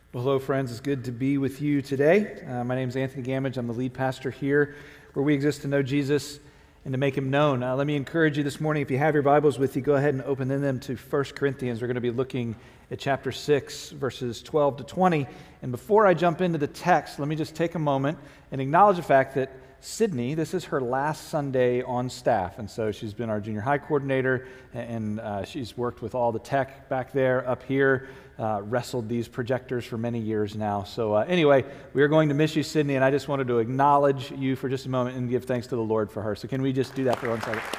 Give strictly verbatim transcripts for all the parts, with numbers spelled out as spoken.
Well, hello, friends. It's good to be with you today. Uh, my name is Anthony Gamage. I'm the lead pastor here, where we exist to know Jesus and to make him known. Uh, let me encourage you this morning, if you have your Bibles with you, go ahead and open them to First Corinthians. We're going to be looking at chapter six, verses twelve to twenty. And before I jump into the text, let me just take a moment and acknowledge the fact that Sydney, this is her last Sunday on staff, and so she's been our junior high coordinator, and uh, she's worked with all the tech back there, up here, uh, wrestled these projectors for many years now. So uh, anyway, we are going to miss you, Sydney, and I just wanted to acknowledge you for just a moment and give thanks to the Lord for her. So can we just do that for one second?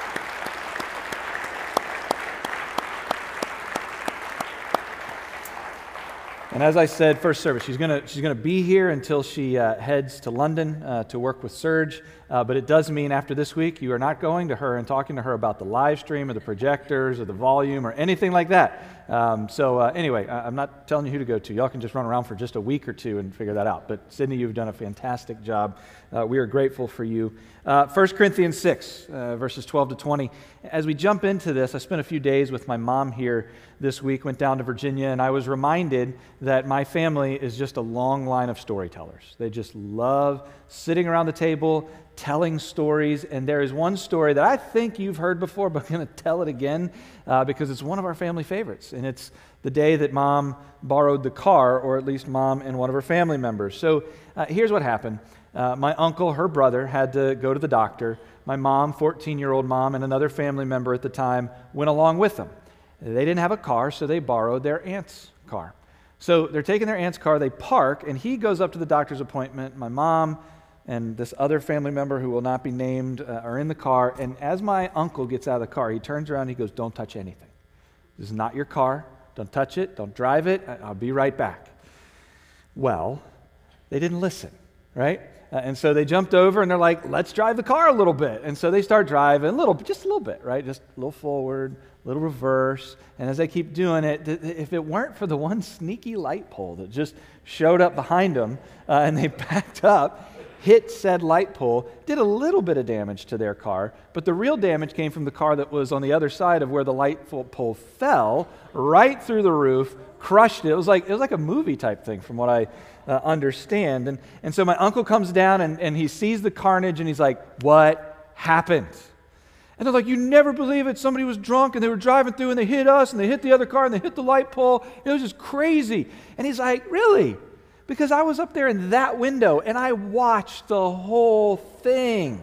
And as I said, first service, she's going to she's gonna be here until she uh, heads to London uh, to work with Serge. Uh, but it does mean after this week, you are not going to her and talking to her about the live stream or the projectors or the volume or anything like that. Um, so uh, anyway, I, I'm not telling you who to go to. Y'all can just run around for just a week or two and figure that out. But Sydney, you've done a fantastic job. Uh, we are grateful for you. Uh, First Corinthians six, uh, verses twelve to twenty. As we jump into this, I spent a few days with my mom here this week, went down to Virginia, and I was reminded that my family is just a long line of storytellers. They just love sitting around the table, telling stories, and there is one story that I think you've heard before, but I'm going to tell it again uh, because it's one of our family favorites, and it's the day that Mom borrowed the car, or at least Mom and one of her family members. So uh, here's what happened. Uh, my uncle, her brother, had to go to the doctor. My mom, fourteen-year-old mom, and another family member at the time went along with them. They didn't have a car, so they borrowed their aunt's car. So they're taking their aunt's car, they park, and he goes up to the doctor's appointment. My mom and this other family member who will not be named uh, are in the car, and as my uncle gets out of the car, he turns around and he goes, "Don't touch anything. This is not your car. Don't touch it. Don't drive it. I'll be right back." Well, they didn't listen, right? Uh, and so they jumped over and they're like, "Let's drive the car a little bit." And so they start driving a little, just a little bit, right? Just a little forward, a little reverse. And as they keep doing it, th- if it weren't for the one sneaky light pole that just showed up behind them uh, and they backed up, hit said light pole, did a little bit of damage to their car, but the real damage came from the car that was on the other side of where the light pole fell, right through the roof, crushed it. It was like it was like a movie type thing from what I uh, understand. And, and so my uncle comes down and, and he sees the carnage and he's like, "What happened?" And they're like, "You never believe it. Somebody was drunk and they were driving through and they hit us and they hit the other car and they hit the light pole. It was just crazy." And he's like, "Really?" Because I was up there in that window and I watched the whole thing.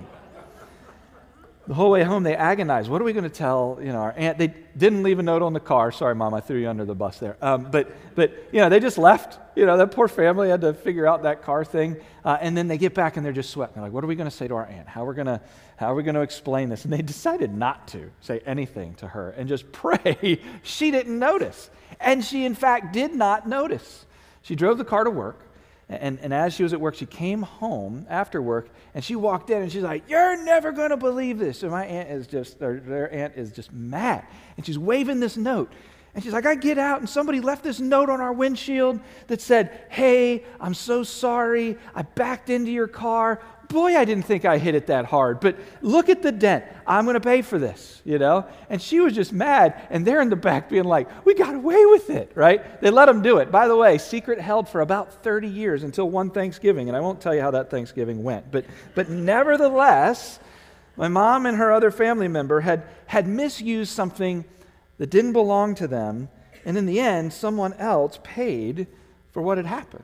The whole way home, they agonized. What are we going to tell, you know, our aunt? They didn't leave a note on the car. Sorry, Mom, I threw you under the bus there. Um, but, but you know, they just left. You know, that poor family had to figure out that car thing. Uh, and then they get back and they're just sweating. They're like, "What are we going to say to our aunt? How are we going to, how are we going to explain this?" And they decided not to say anything to her and just pray she didn't notice. And she, in fact, did not notice. She drove the car to work. And, and as she was at work, she came home after work, and she walked in, and she's like, "You're never going to believe this." So my aunt is just, or their aunt is just mad. And she's waving this note. And she's like, "I get out, and somebody left this note on our windshield that said, 'Hey, I'm so sorry. I backed into your car. Boy, I didn't think I hit it that hard. But look at the dent. I'm going to pay for this,' you know?" And she was just mad. And they're in the back being like, "We got away with it," right? They let them do it. By the way, secret held for about thirty years until one Thanksgiving. And I won't tell you how that Thanksgiving went. But, but nevertheless, my mom and her other family member had, had misused something that didn't belong to them. And in the end, someone else paid for what had happened.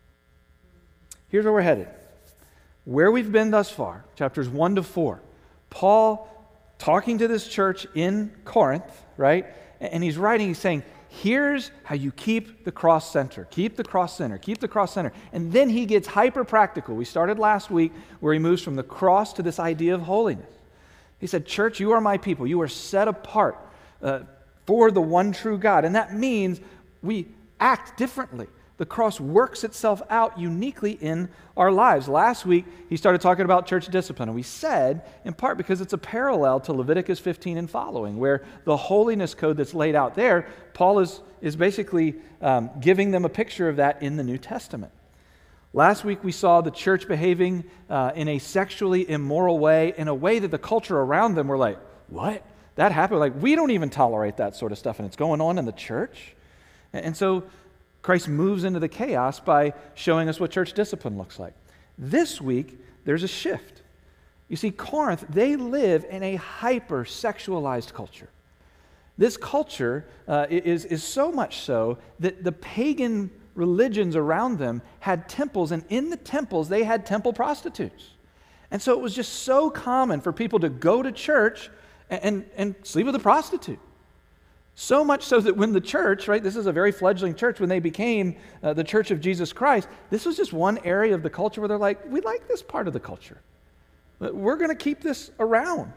Here's where we're headed. Where we've been thus far, chapters one to four, Paul talking to this church in Corinth, right? And he's writing, he's saying, here's how you keep the cross center. Keep the cross center. Keep the cross center. And then he gets hyper practical. We started last week where he moves from the cross to this idea of holiness. He said, "Church, you are my people. You are set apart uh, for the one true God." And that means we act differently. The cross works itself out uniquely in our lives. Last week, he started talking about church discipline, and we said, in part because it's a parallel to Leviticus fifteen and following, where the holiness code that's laid out there, Paul is, is basically um, giving them a picture of that in the New Testament. Last week, we saw the church behaving uh, in a sexually immoral way, in a way that the culture around them were like, "What? That happened?" Like, we don't even tolerate that sort of stuff, and it's going on in the church. And so Christ moves into the chaos by showing us what church discipline looks like. This week, there's a shift. You see, Corinth, they live in a hyper-sexualized culture. This culture uh, is, is so much so that the pagan religions around them had temples, and in the temples, they had temple prostitutes. And so it was just so common for people to go to church and, and, and sleep with a prostitute. So much so that when the church, right, this is a very fledgling church, when they became uh, the Church of Jesus Christ, this was just one area of the culture where they're like, we like this part of the culture. We're going to keep this around.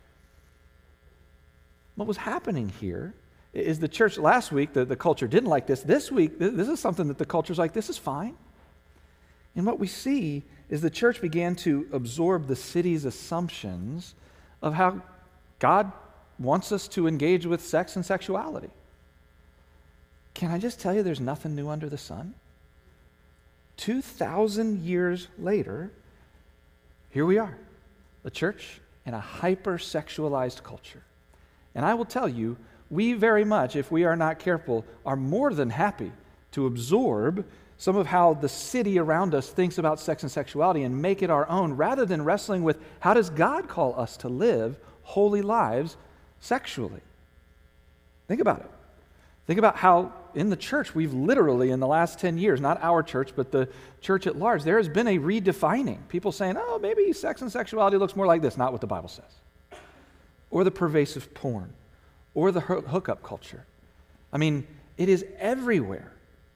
What was happening here is the church, last week, the, the culture didn't like this. This week, this is something that the culture's like, this is fine. And what we see is the church began to absorb the city's assumptions of how God wants us to engage with sex and sexuality. Can I just tell you there's nothing new under the sun? two thousand years later, here we are, the church in a hyper-sexualized culture. And I will tell you, we very much, if we are not careful, are more than happy to absorb some of how the city around us thinks about sex and sexuality and make it our own, rather than wrestling with how does God call us to live holy lives sexually. Think about it. Think about how in the church we've literally, in the last ten years, not our church, but the church at large, there has been a redefining. People saying, oh, maybe sex and sexuality looks more like this, not what the Bible says. Or the pervasive porn, or the hookup culture. I mean, it is everywhere.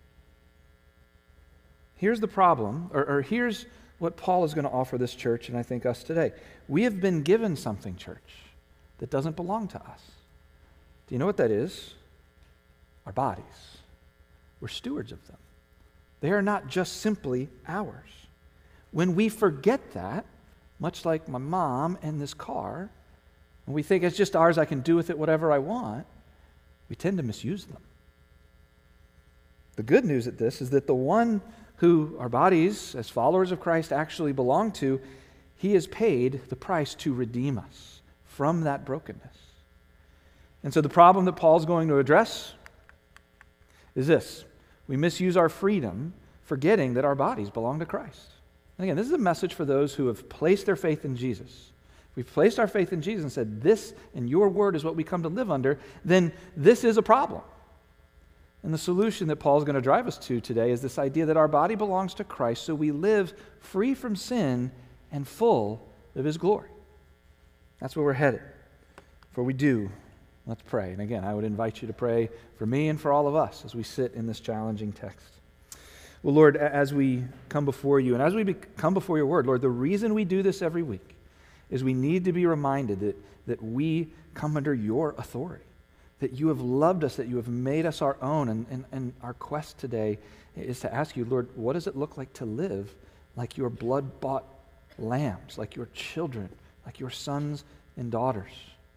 Here's the problem, or, or here's what Paul is going to offer this church, and I think us today. We have been given something, church, that doesn't belong to us. Do you know what that is? Our bodies. We're stewards of them. They are not just simply ours. When we forget that, much like my mom and this car, and we think it's just ours, I can do with it whatever I want, we tend to misuse them. The good news at this is that the one who our bodies, as followers of Christ, actually belong to, he has paid the price to redeem us from that brokenness. And so the problem that Paul's going to address is this. We misuse our freedom, forgetting that our bodies belong to Christ. And again, this is a message for those who have placed their faith in Jesus. If we've placed our faith in Jesus and said, this and your word is what we come to live under, then this is a problem. And the solution that Paul's going to drive us to today is this idea that our body belongs to Christ, so we live free from sin and full of his glory. That's where we're headed. Before we do, let's pray. And again, I would invite you to pray for me and for all of us as we sit in this challenging text. Well, Lord, as we come before you and as we be, come before your word, Lord, the reason we do this every week is we need to be reminded that, that we come under your authority, that you have loved us, that you have made us our own. And, and, and our quest today is to ask you, Lord, what does it look like to live like your blood-bought lambs, like your children, like your sons and daughters?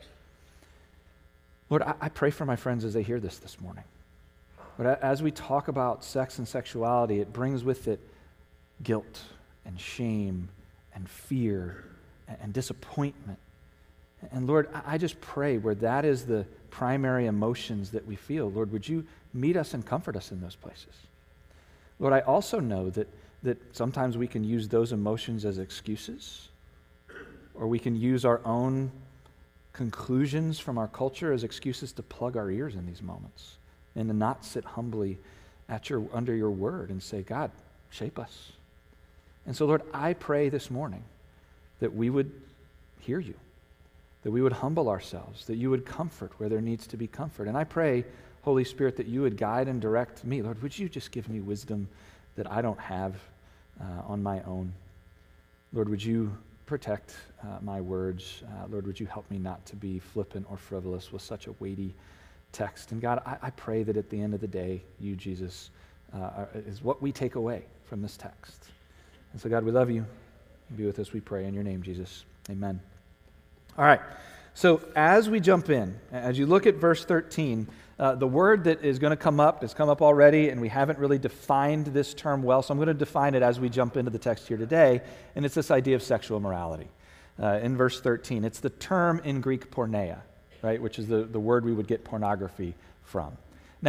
Lord, I, I pray for my friends as they hear this this morning. But as we talk about sex and sexuality, it brings with it guilt and shame and fear and, and disappointment. And Lord, I just pray where that is the primary emotions that we feel, Lord, would you meet us and comfort us in those places? Lord, I also know that, that sometimes we can use those emotions as excuses, or we can use our own conclusions from our culture as excuses to plug our ears in these moments and to not sit humbly at your under your word and say, God, shape us. And so, Lord, I pray this morning that we would hear you, that we would humble ourselves, that you would comfort where there needs to be comfort. And I pray, Holy Spirit, that you would guide and direct me. Lord, would you just give me wisdom that I don't have uh, on my own? Lord, would you protect uh, my words? Uh, Lord, would you help me not to be flippant or frivolous with such a weighty text? And God, I, I pray that at the end of the day, you, Jesus, uh, are, is what we take away from this text. And so, God, we love you. Be with us, we pray. In your name, Jesus. Amen. All right, so as we jump in, as you look at verse thirteen, uh, the word that is going to come up has come up already, and we haven't really defined this term well, so I'm going to define it as we jump into the text here today, and it's this idea of sexual immorality. Uh, in verse thirteen, it's the term in Greek porneia, right, which is the, the word we would get pornography from. Now,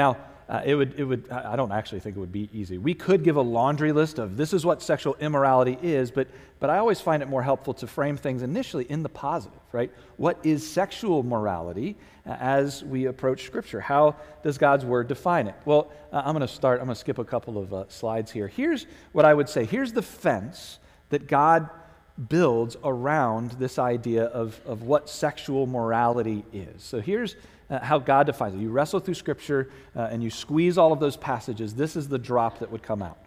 uh, it would, it would, I I don't actually think it would be easy. We could give a laundry list of this is what sexual immorality is, but, but I always find it more helpful to frame things initially in the positive, right? What is sexual morality uh, as we approach Scripture? How does God's Word define it? Well, uh, I'm going to start, I'm going to skip a couple of uh, slides here. Here's what I would say. Here's the fence that God builds around this idea of, of what sexual morality is. So here's uh, how God defines it. You wrestle through Scripture uh, and you squeeze all of those passages. This is the drop that would come out.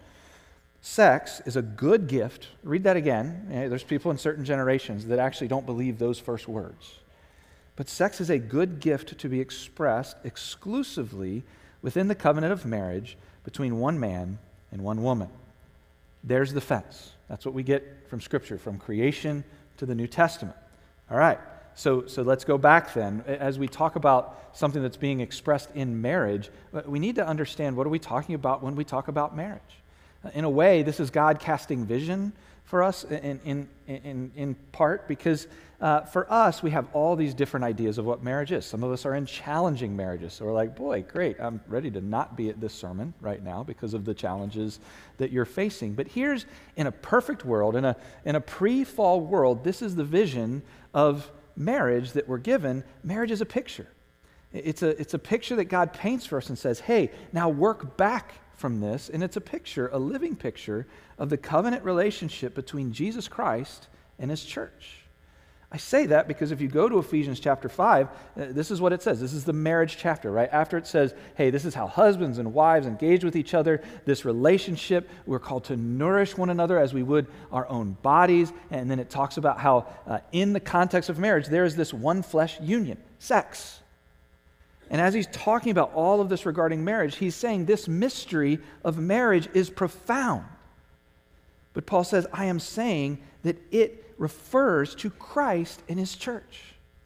Sex is a good gift. Read that again. You know, there's people in certain generations that actually don't believe those first words. But sex is a good gift to be expressed exclusively within the covenant of marriage between one man and one woman. There's the fence. That's what we get from Scripture, from creation to the New Testament. All right, so, so let's go back then. As we talk about something that's being expressed in marriage, we need to understand, what are we talking about when we talk about marriage? In a way, this is God casting vision for us in, in, in, in part, because uh, for us, we have all these different ideas of what marriage is. Some of us are in challenging marriages, so we're like, boy, great, I'm ready to not be at this sermon right now because of the challenges that you're facing. But here's, in a perfect world, in a, in a pre-fall world, this is the vision of marriage that we're given. Marriage is a picture. It's a, it's a picture that God paints for us and says, hey, now work back from this, and it's a picture, a living picture of the covenant relationship between Jesus Christ and His church. I say that because if you go to Ephesians chapter five, uh, this is what it says. This is the marriage chapter, right? After it says, hey, this is how husbands and wives engage with each other, this relationship, we're called to nourish one another as we would our own bodies, and then it talks about how uh, in the context of marriage, there is this one flesh union, sex. And as he's talking about all of this regarding marriage, he's saying this mystery of marriage is profound. But Paul says, I am saying that it refers to Christ and His church.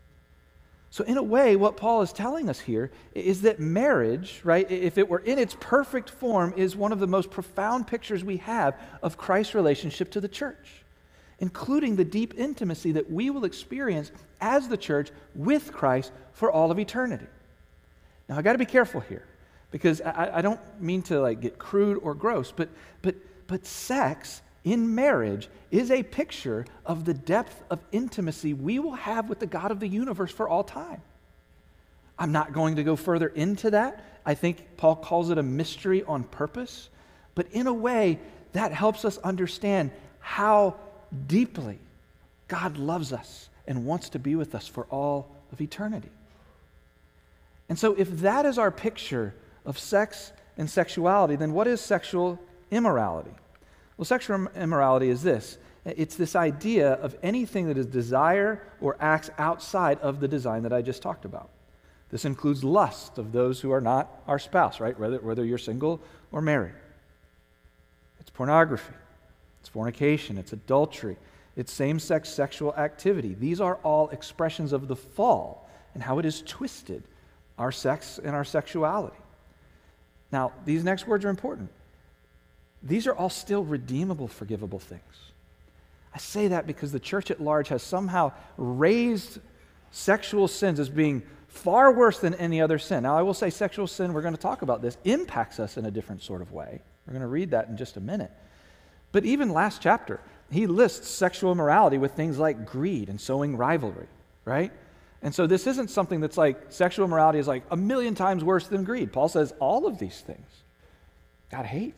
So in a way, what Paul is telling us here is that marriage, right, if it were in its perfect form, is one of the most profound pictures we have of Christ's relationship to the church, including the deep intimacy that we will experience as the church with Christ for all of eternity. Now, I got to be careful here, because I, I don't mean to like get crude or gross, but but but sex in marriage is a picture of the depth of intimacy we will have with the God of the universe for all time. I'm not going to go further into that. I think Paul calls it a mystery on purpose, but in a way that helps us understand how deeply God loves us and wants to be with us for all of eternity. And so if that is our picture of sex and sexuality, then what is sexual immorality? Well, sexual immorality is this. It's this idea of anything that is desire or acts outside of the design that I just talked about. This includes lust of those who are not our spouse, right? Whether, whether you're single or married. It's pornography. It's fornication. It's adultery. It's same-sex sexual activity. These are all expressions of the fall and how it is twisted our sex and our sexuality. Now, these next words are important. These are all still redeemable, forgivable things. I say that because the church at large has somehow raised sexual sins as being far worse than any other sin. Now, I will say sexual sin, we're going to talk about this, impacts us in a different sort of way. We're going to read that in just a minute. But even last chapter, he lists sexual immorality with things like greed and sowing rivalry, right? And so this isn't something that's like sexual immorality is like a million times worse than greed. Paul says all of these things God hates.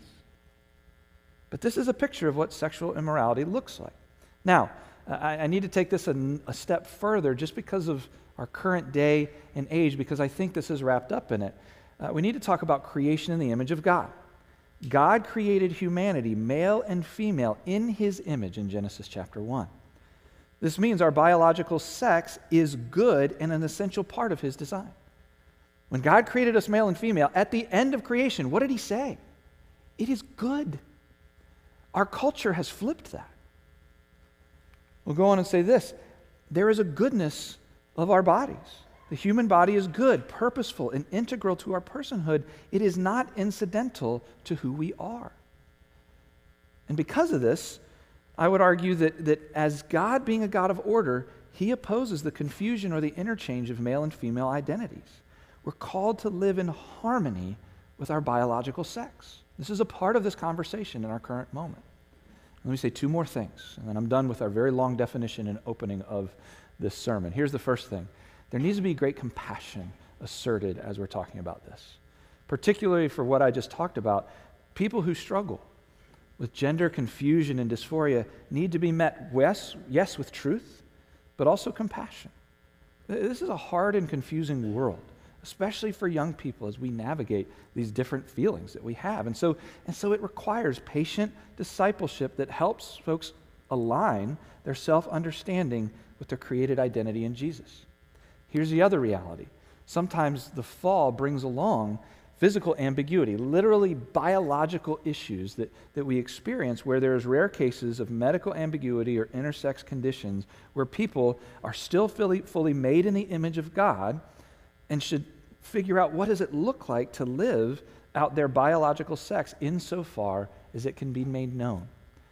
But this is a picture of what sexual immorality looks like. Now, I, I need to take this a, a step further just because of our current day and age, because I think this is wrapped up in it. Uh, we need to talk about creation in the image of God. God created humanity, male and female, in His image in Genesis chapter one. This means our biological sex is good and an essential part of His design. When God created us male and female, at the end of creation, what did He say? It is good. Our culture has flipped that. We'll go on and say this. There is a goodness of our bodies. The human body is good, purposeful, and integral to our personhood. It is not incidental to who we are. And because of this, I would argue that, that as God being a God of order, He opposes the confusion or the interchange of male and female identities. We're called to live in harmony with our biological sex. This is a part of this conversation in our current moment. Let me say two more things, and then I'm done with our very long definition and opening of this sermon. Here's the first thing. There needs to be great compassion asserted as we're talking about this, particularly for what I just talked about. People who struggle with gender confusion and dysphoria need to be met, yes, yes, with truth, but also compassion. This is a hard and confusing world, especially for young people as we navigate these different feelings that we have. And so, and so it requires patient discipleship that helps folks align their self-understanding with their created identity in Jesus. Here's the other reality. Sometimes the fall brings along physical ambiguity, literally biological issues that, that we experience where there's rare cases of medical ambiguity or intersex conditions where people are still fully, fully made in the image of God and should figure out what does it look like to live out their biological sex insofar as it can be made known.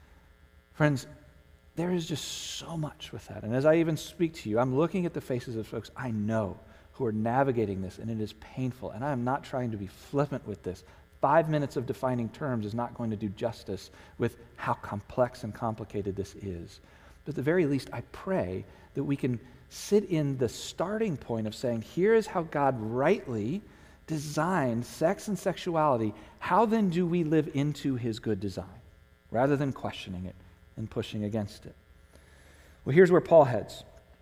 Friends, there is just so much with that. And as I even speak to you, I'm looking at the faces of folks I know who are navigating this, and it is painful. And I am not trying to be flippant with this. Five minutes of defining terms is not going to do justice with how complex and complicated this is. But at the very least, I pray that we can sit in the starting point of saying, here is how God rightly designed sex and sexuality. How then do we live into his good design, rather than questioning it and pushing against it? Well, here's where Paul heads.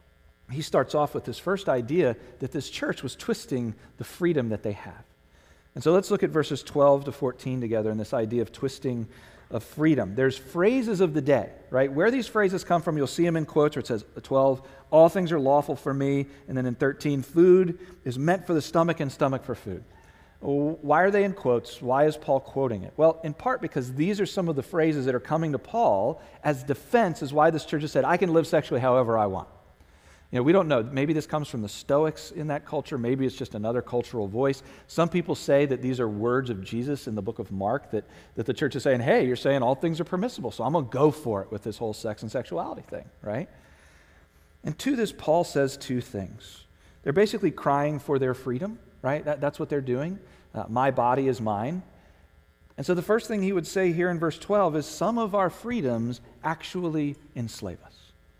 He starts off with this first idea that this church was twisting the freedom that they have. And so let's look at verses twelve to fourteen together and this idea of twisting of freedom. There's phrases of the day, right? Where these phrases come from, you'll see them in quotes where it says twelve, all things are lawful for me. And then in thirteen, food is meant for the stomach and stomach for food. Why are they in quotes? Why is Paul quoting it? Well, in part because these are some of the phrases that are coming to Paul as defense as why this church has said, I can live sexually however I want. You know, we don't know. Maybe this comes from the Stoics in that culture. Maybe it's just another cultural voice. Some people say that these are words of Jesus in the book of Mark, that, that the church is saying, hey, you're saying all things are permissible, so I'm going to go for it with this whole sex and sexuality thing, right? And to this, Paul says two things. They're basically crying for their freedom, right? That, that's what they're doing. Uh, my body is mine. And so the first thing he would say here in verse twelve is some of our freedoms actually enslave us.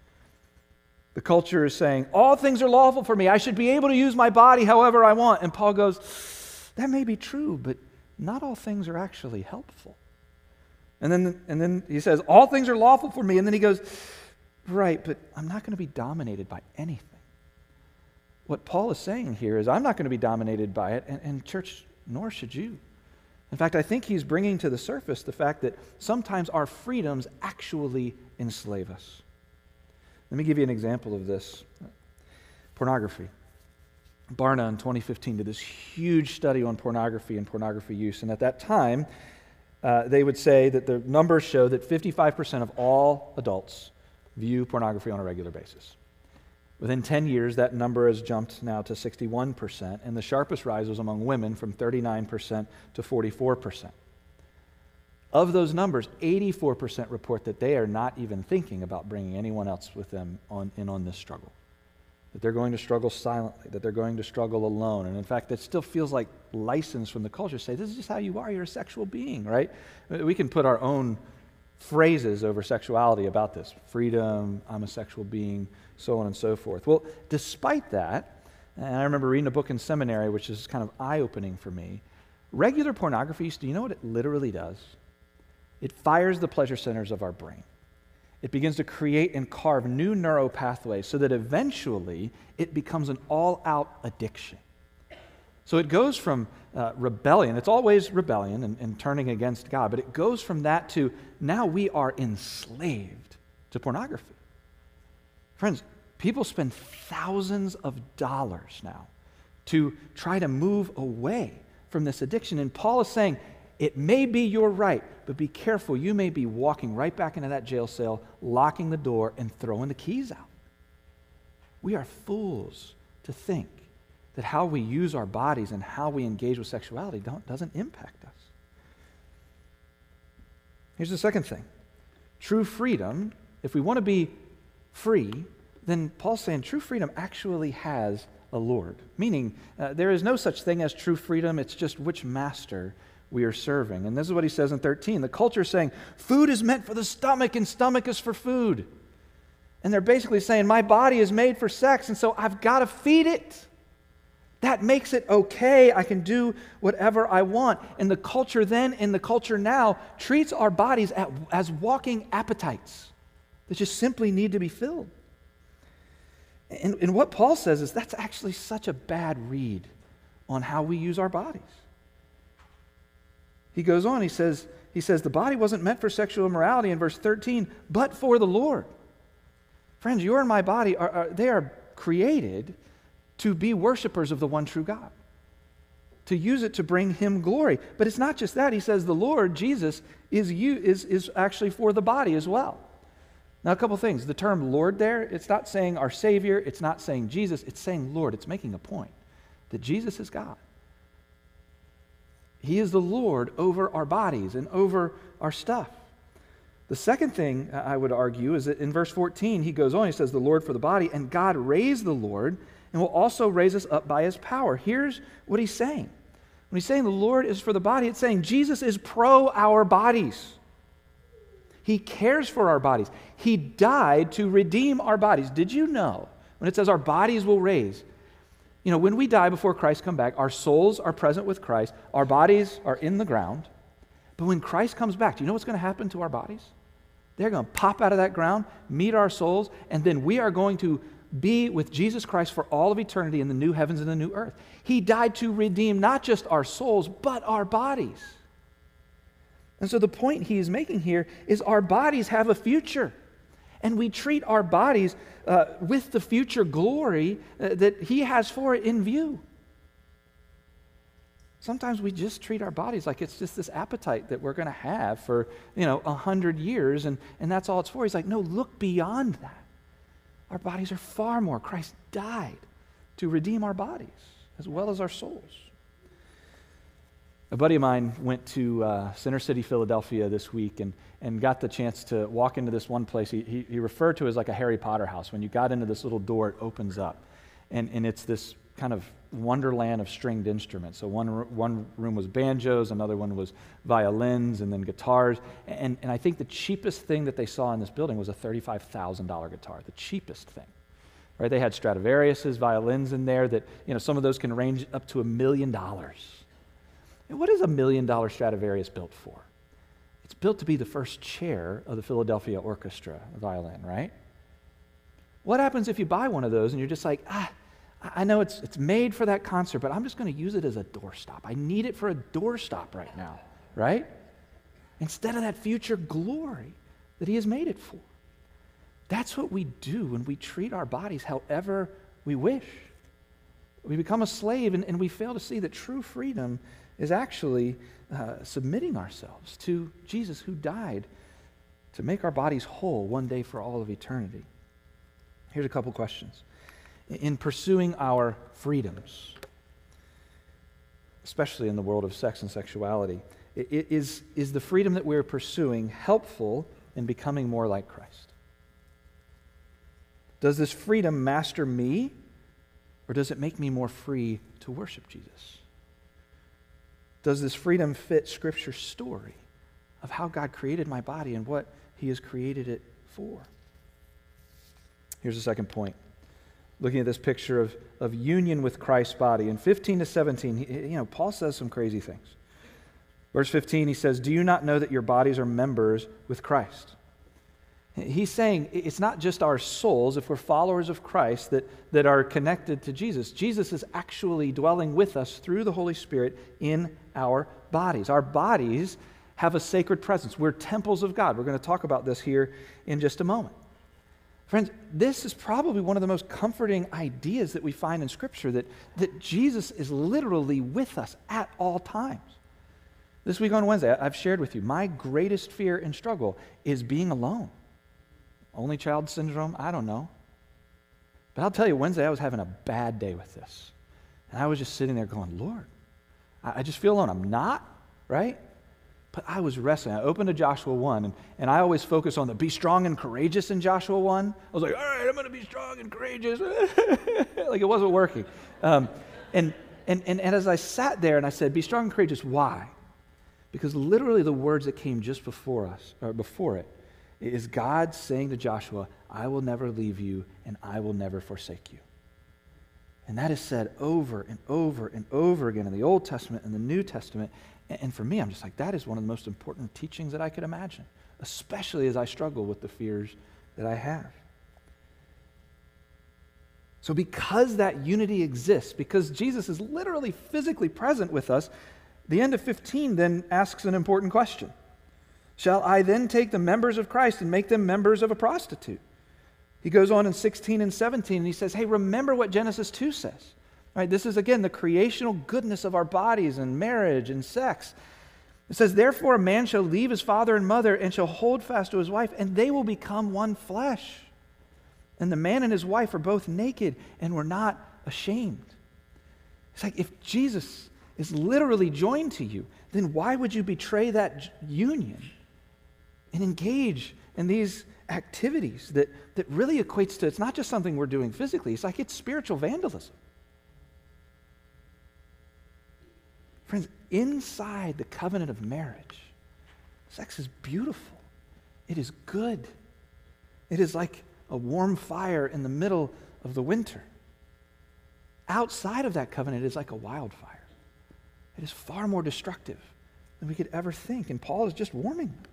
The culture is saying, all things are lawful for me. I should be able to use my body however I want. And Paul goes, that may be true, but not all things are actually helpful. And then, and then he says, all things are lawful for me. And then he goes, right, but I'm not going to be dominated by anything. What Paul is saying here is, I'm not going to be dominated by it, and, and church, nor should you. In fact, I think he's bringing to the surface the fact that sometimes our freedoms actually enslave us. Let me give you an example of this. Pornography. Barna in twenty fifteen did this huge study on pornography and pornography use, and at that time, uh, they would say that the numbers show that fifty-five percent of all adults view pornography on a regular basis. Within ten years, that number has jumped now to sixty-one percent, and the sharpest rise was among women from thirty-nine percent to forty-four percent. Of those numbers, eighty-four percent report that they are not even thinking about bringing anyone else with them on, in on this struggle. That they're going to struggle silently, that they're going to struggle alone. And in fact, that still feels like license from the culture to say, this is just how you are, you're a sexual being, right? We can put our own phrases over sexuality about this. Freedom, I'm a sexual being, so on and so forth. Well, despite that, and I remember reading a book in seminary, which is kind of eye-opening for me, regular pornography, do you know what it literally does? It fires the pleasure centers of our brain. It begins to create and carve new neural pathways so that eventually it becomes an all-out addiction. So it goes from uh, rebellion, it's always rebellion and, and turning against God, but it goes from that to now we are enslaved to pornography. Friends, people spend thousands of dollars now to try to move away from this addiction. And Paul is saying, it may be your right, but be careful. You may be walking right back into that jail cell, locking the door, and throwing the keys out. We are fools to think that how we use our bodies and how we engage with sexuality don't, doesn't impact us. Here's the second thing. True freedom, if we want to be free, then Paul's saying true freedom actually has a Lord. Meaning, uh, there is no such thing as true freedom. It's just which master we are serving. And this is what he says in thirteen. The culture is saying, food is meant for the stomach and stomach is for food. And they're basically saying, my body is made for sex, and so I've got to feed it. That makes it okay. I can do whatever I want. And the culture then and the culture now treats our bodies at, as walking appetites that just simply need to be filled. And, and what Paul says is that's actually such a bad read on how we use our bodies. He goes on, he says, he says the body wasn't meant for sexual immorality in verse thirteen, but for the Lord. Friends, your and my body, are, are they are created to be worshipers of the one true God, to use it to bring him glory. But it's not just that. He says the Lord, Jesus, is, you, is, is actually for the body as well. Now, a couple things. The term Lord there, it's not saying our Savior, it's not saying Jesus, it's saying Lord. It's making a point that Jesus is God. He is the Lord over our bodies and over our stuff. The second thing I would argue is that in verse fourteen, he goes on, he says, the Lord for the body, and God raised the Lord and will also raise us up by his power. Here's what he's saying. When he's saying the Lord is for the body, it's saying Jesus is pro our bodies. He cares for our bodies. He died to redeem our bodies. Did you know, when it says our bodies will raise, you know, when we die before Christ come back, our souls are present with Christ, our bodies are in the ground, but when Christ comes back, do you know what's going to happen to our bodies? They're going to pop out of that ground, meet our souls, and then we are going to be with Jesus Christ for all of eternity in the new heavens and the new earth. He died to redeem not just our souls, but our bodies. And so the point he is making here is our bodies have a future. And we treat our bodies uh, with the future glory uh, that he has for it in view. Sometimes we just treat our bodies like it's just this appetite that we're going to have for, you know, a hundred years, and, and that's all it's for. He's like, no, look beyond that. Our bodies are far more. Christ died to redeem our bodies as well as our souls. A buddy of mine went to uh, Center City, Philadelphia this week and, and got the chance to walk into this one place. He, he, he referred to it as like a Harry Potter house. When you got into this little door, it opens up. And, and it's this kind of wonderland of stringed instruments. So one, one room was banjos, another one was violins, and then guitars. And, and I think the cheapest thing that they saw in this building was a thirty-five thousand dollars guitar, the cheapest thing. Right? They had Stradivarius's, violins in there that, you know, some of those can range up to a million dollars. And what is a million dollar Stradivarius built for? It's built to be the first chair of the Philadelphia Orchestra violin, right? What happens if you buy one of those and you're just like, ah, I know it's it's made for that concert, but I'm just going to use it as a doorstop. I need it for a doorstop right now, right? Instead of that future glory that he has made it for. That's what we do when we treat our bodies however we wish. We become a slave and, and we fail to see that true freedom is actually uh, submitting ourselves to Jesus, who died to make our bodies whole one day for all of eternity. Here's a couple questions. In pursuing our freedoms, especially in the world of sex and sexuality, is, is the freedom that we're pursuing helpful in becoming more like Christ? Does this freedom master me, or does it make me more free to worship Jesus? Does this freedom fit Scripture's story of how God created my body and what he has created it for? Here's the second point. Looking at this picture of, of union with Christ's body. In fifteen to seventeen, he, you know, Paul says some crazy things. Verse fifteen, he says, do you not know that your bodies are members with Christ? He's saying it's not just our souls, if we're followers of Christ, that, that are connected to Jesus. Jesus is actually dwelling with us through the Holy Spirit in our bodies. Our bodies have a sacred presence. We're temples of God. We're going to talk about this here in just a moment. Friends, this is probably one of the most comforting ideas that we find in Scripture, that, that Jesus is literally with us at all times. This week on Wednesday, I've shared with you, my greatest fear and struggle is being alone. Only child syndrome? I don't know. But I'll tell you, Wednesday I was having a bad day with this. And I was just sitting there going, Lord, I, I just feel alone. I'm not, right? But I was wrestling. I opened to Joshua one, and, and I always focus on the be strong and courageous in Joshua one. I was like, all right, I'm going to be strong and courageous. Like it wasn't working. Um, and, and, and, and as I sat there and I said, be strong and courageous, why? Because literally the words that came just before us, or before it, is God saying to Joshua, I will never leave you and I will never forsake you. And that is said over and over and over again in the Old Testament and the New Testament. And for me, I'm just like, that is one of the most important teachings that I could imagine, especially as I struggle with the fears that I have. So because that unity exists, because Jesus is literally physically present with us, the end of fifteen then asks an important question. Shall I then take the members of Christ and make them members of a prostitute? He goes on in sixteen and seventeen and he says, hey, remember what Genesis two says. Right, this is, again, the creational goodness of our bodies and marriage and sex. It says, therefore a man shall leave his father and mother and shall hold fast to his wife, and they will become one flesh. And the man and his wife are both naked and were not ashamed. It's like if Jesus is literally joined to you, then why would you betray that union and engage in these activities that, that really equates to, it's not just something we're doing physically, it's like it's spiritual vandalism. Friends, inside the covenant of marriage, sex is beautiful. It is good. It is like a warm fire in the middle of the winter. Outside of that covenant, it is like a wildfire. It is far more destructive than we could ever think, and Paul is just warning them.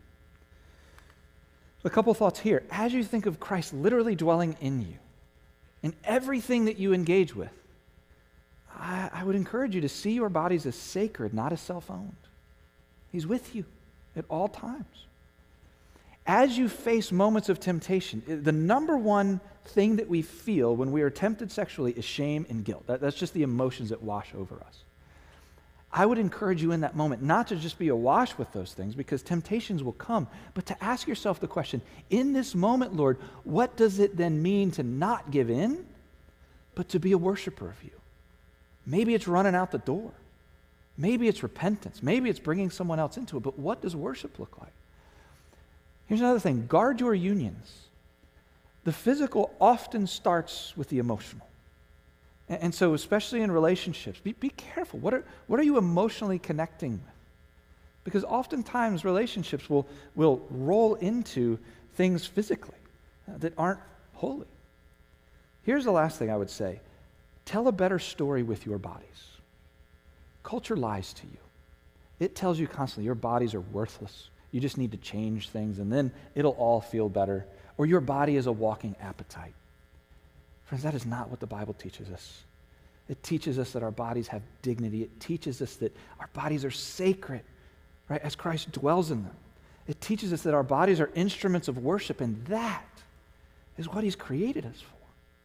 A couple thoughts here. As you think of Christ literally dwelling in you, in everything that you engage with, I, I would encourage you to see your bodies as sacred, not as self-owned. He's with you at all times. As you face moments of temptation, the number one thing that we feel when we are tempted sexually is shame and guilt. That, that's just the emotions that wash over us. I would encourage you in that moment not to just be awash with those things, because temptations will come, but to ask yourself the question, in this moment, Lord, what does it then mean to not give in, but to be a worshiper of you? Maybe it's running out the door. Maybe it's repentance. Maybe it's bringing someone else into it, but what does worship look like? Here's another thing. Guard your unions. The physical often starts with the emotional. And, and so especially in relationships, be, be careful. What are, what are you emotionally connecting with? Because oftentimes relationships will, will roll into things physically uh, that aren't holy. Here's the last thing I would say. Tell a better story with your bodies. Culture lies to you. It tells you constantly your bodies are worthless. You just need to change things and then it'll all feel better. Or your body is a walking appetite. Friends, that is not what the Bible teaches us. It teaches us that our bodies have dignity. It teaches us that our bodies are sacred, right, as Christ dwells in them. It teaches us that our bodies are instruments of worship, and that is what He's created us for.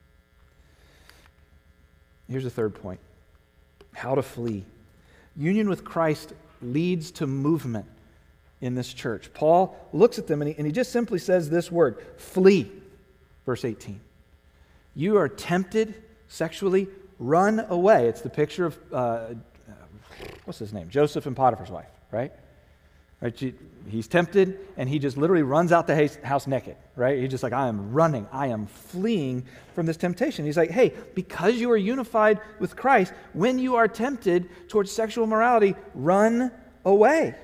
Here's the third point. How to flee. Union with Christ leads to movement in this church. Paul looks at them and he, and he just simply says this word, flee, verse eighteen. You are tempted sexually, run away. It's the picture of, uh, what's his name? Joseph and Potiphar's wife, right? Right? She, he's tempted and he just literally runs out the house naked, right? He's just like, I am running, I am fleeing from this temptation. He's like, hey, because you are unified with Christ, when you are tempted towards sexual morality, run away.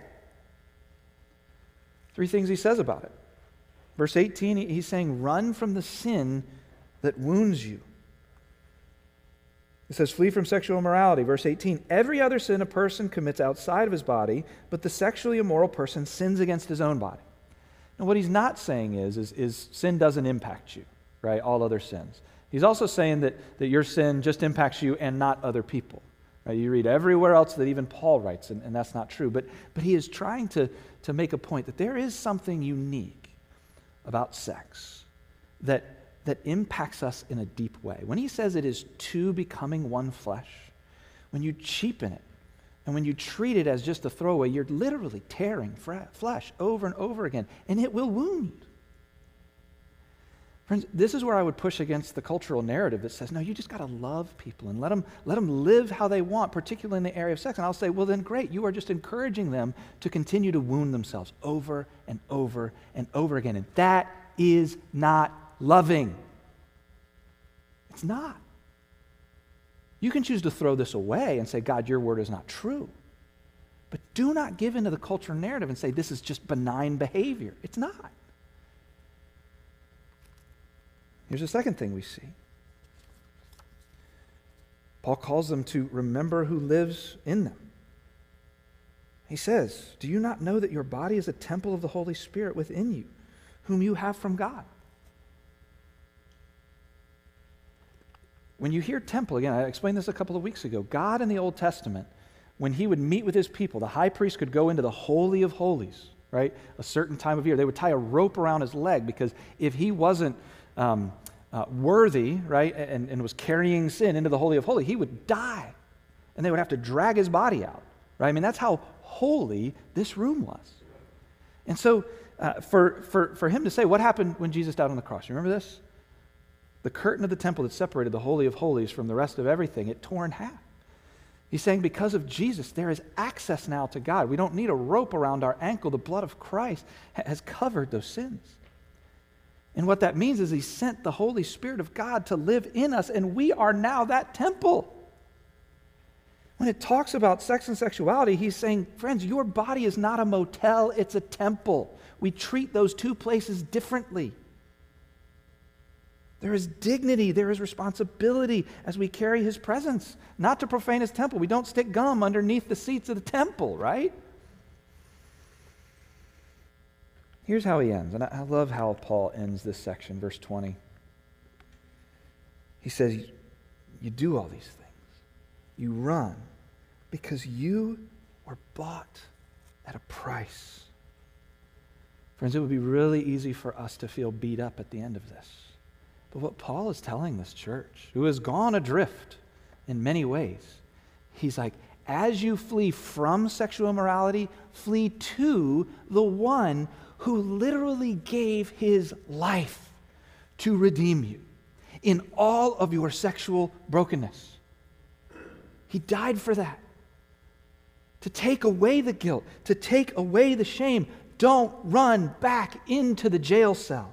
Three things he says about it. Verse eighteen, he's saying, run from the sin that wounds you. It says, flee from sexual immorality. Verse eighteen, every other sin a person commits outside of his body, but the sexually immoral person sins against his own body. And what he's not saying is, is, is sin doesn't impact you, right? All other sins. He's also saying that, that your sin just impacts you and not other people. Right? You read everywhere else that even Paul writes, and, and that's not true. But, but he is trying to, to make a point that there is something unique about sex that, that impacts us in a deep way. When he says it is two becoming one flesh, when you cheapen it, and when you treat it as just a throwaway, you're literally tearing flesh over and over again, and it will wound. Friends, this is where I would push against the cultural narrative that says, no, you just got to love people and let them, let them live how they want, particularly in the area of sex. And I'll say, well, then great. You are just encouraging them to continue to wound themselves over and over and over again. And that is not loving. It's not. You can choose to throw this away and say, God, your word is not true. But do not give into the cultural narrative and say this is just benign behavior. It's not. Here's the second thing we see. Paul calls them to remember who lives in them. He says, do you not know that your body is a temple of the Holy Spirit within you, whom you have from God? When you hear temple, again, I explained this a couple of weeks ago, God in the Old Testament, when he would meet with his people, the high priest could go into the Holy of Holies, right? A certain time of year. They would tie a rope around his leg because if he wasn't um, uh, worthy, right, and, and was carrying sin into the Holy of Holies, he would die. And they would have to drag his body out, right? I mean, that's how holy this room was. And so uh, for, for, for him to say, what happened when Jesus died on the cross? You remember this? The curtain of the temple that separated the Holy of Holies from the rest of everything, it tore in half. He's saying because of Jesus, there is access now to God. We don't need a rope around our ankle. The blood of Christ has covered those sins. And what that means is he sent the Holy Spirit of God to live in us, and we are now that temple. When it talks about sex and sexuality, he's saying, friends, your body is not a motel, it's a temple. We treat those two places differently. There is dignity, there is responsibility as we carry his presence. Not to profane his temple. We don't stick gum underneath the seats of the temple, right? Here's how he ends, and I love how Paul ends this section, verse twenty. He says, you do all these things. You run because you were bought at a price. Friends, it would be really easy for us to feel beat up at the end of this. But what Paul is telling this church, who has gone adrift in many ways, he's like, as you flee from sexual immorality, flee to the one who literally gave his life to redeem you in all of your sexual brokenness. He died for that. To take away the guilt, to take away the shame. Don't run back into the jail cell.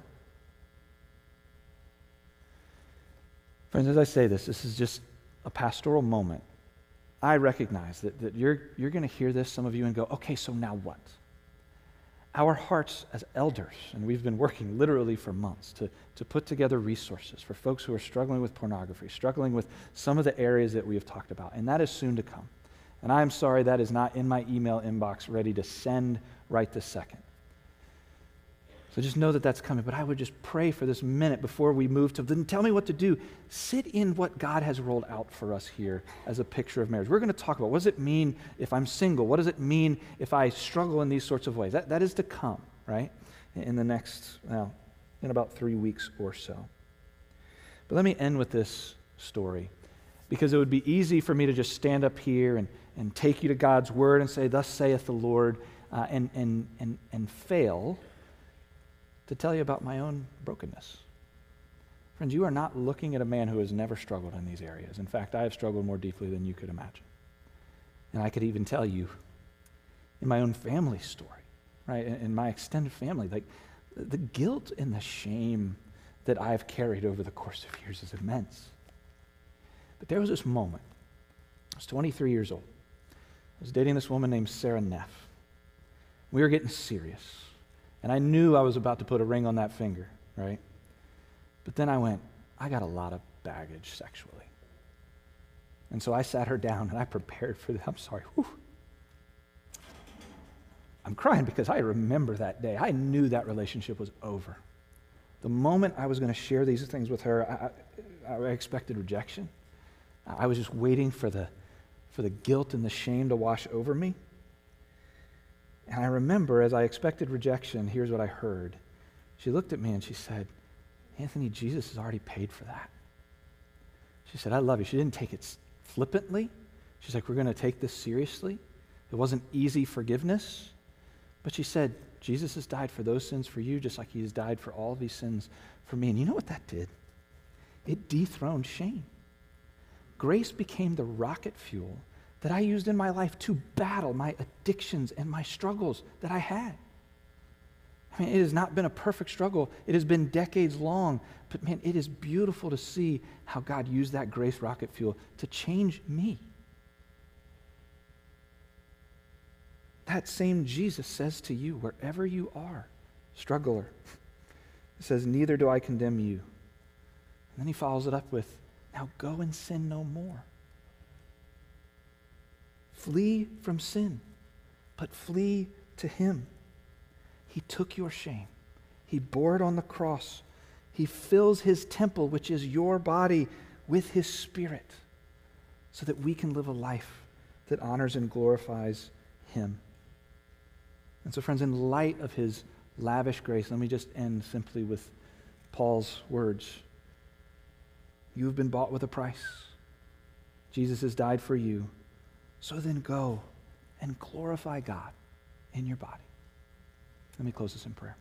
Friends, as I say this, this is just a pastoral moment. I recognize that, that you're, you're going to hear this, some of you, and go, okay, so now what? Our hearts as elders, and we've been working literally for months to, to put together resources for folks who are struggling with pornography, struggling with some of the areas that we have talked about, and that is soon to come. And I'm sorry that is not in my email inbox ready to send right this second. So just know that that's coming. But I would just pray for this minute before we move to, then tell me what to do. Sit in what God has rolled out for us here as a picture of marriage. We're going to talk about what does it mean if I'm single? What does it mean if I struggle in these sorts of ways? That, that is to come, right? In the next, well, in about three weeks or so. But let me end with this story, because it would be easy for me to just stand up here and, and take you to God's word and say, thus saith the Lord, uh, and, and, and, and fail to tell you about my own brokenness. Friends, you are not looking at a man who has never struggled in these areas. In fact, I have struggled more deeply than you could imagine. And I could even tell you in my own family story, right, in, in my extended family, like the guilt and the shame that I've carried over the course of years is immense. But there was this moment. I was twenty-three years old. I was dating this woman named Sarah Neff. We were getting serious. And I knew I was about to put a ring on that finger, right? But then I went, I got a lot of baggage sexually. And so I sat her down and I prepared for that. I'm sorry. Whew. I'm crying because I remember that day. I knew that relationship was over. The moment I was going to share these things with her, I, I, I expected rejection. I was just waiting for the, for the guilt and the shame to wash over me. And I remember, as I expected rejection, here's what I heard. She looked at me and she said, Anthony, Jesus has already paid for that. She said, I love you. She didn't take it flippantly. She's like, we're going to take this seriously. It wasn't easy forgiveness. But she said, Jesus has died for those sins for you, just like he has died for all of these sins for me. And you know what that did? It dethroned shame. Grace became the rocket fuel that I used in my life to battle my addictions and my struggles that I had. I mean, it has not been a perfect struggle. It has been decades long. But man, it is beautiful to see how God used that grace rocket fuel to change me. That same Jesus says to you, wherever you are, struggler, he says, neither do I condemn you. And then he follows it up with, now go and sin no more. Flee from sin, but flee to him. He took your shame. He bore it on the cross. He fills his temple, which is your body, with his Spirit so that we can live a life that honors and glorifies him. And so, friends, in light of his lavish grace, let me just end simply with Paul's words. You have been bought with a price. Jesus has died for you. So then go and glorify God in your body. Let me close this in prayer.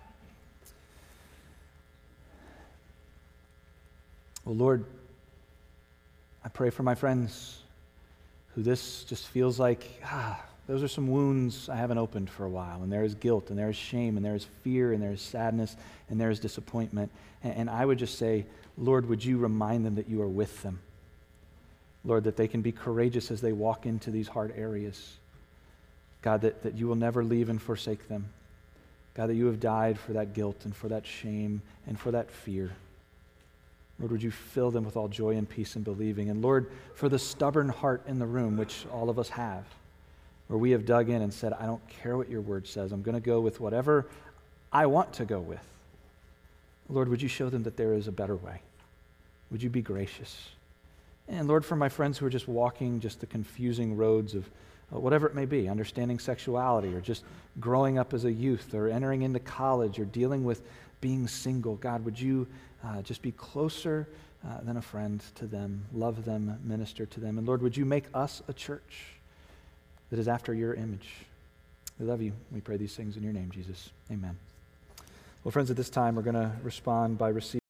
Well, Lord, I pray for my friends who this just feels like, ah, those are some wounds I haven't opened for a while. And there is guilt, and there is shame, and there is fear, and there is sadness, and there is disappointment. And, and I would just say, Lord, would you remind them that you are with them? Lord, that they can be courageous as they walk into these hard areas. God, that, that you will never leave and forsake them. God, that you have died for that guilt and for that shame and for that fear. Lord, would you fill them with all joy and peace in believing? And Lord, for the stubborn heart in the room, which all of us have, where we have dug in and said, I don't care what your word says. I'm going to go with whatever I want to go with. Lord, would you show them that there is a better way? Would you be gracious? And Lord, for my friends who are just walking just the confusing roads of uh, whatever it may be, understanding sexuality or just growing up as a youth or entering into college or dealing with being single, God, would you uh, just be closer uh, than a friend to them, love them, minister to them. And Lord, would you make us a church that is after your image? We love you. We pray these things in your name, Jesus. Amen. Well, friends, at this time, we're going to respond by receiving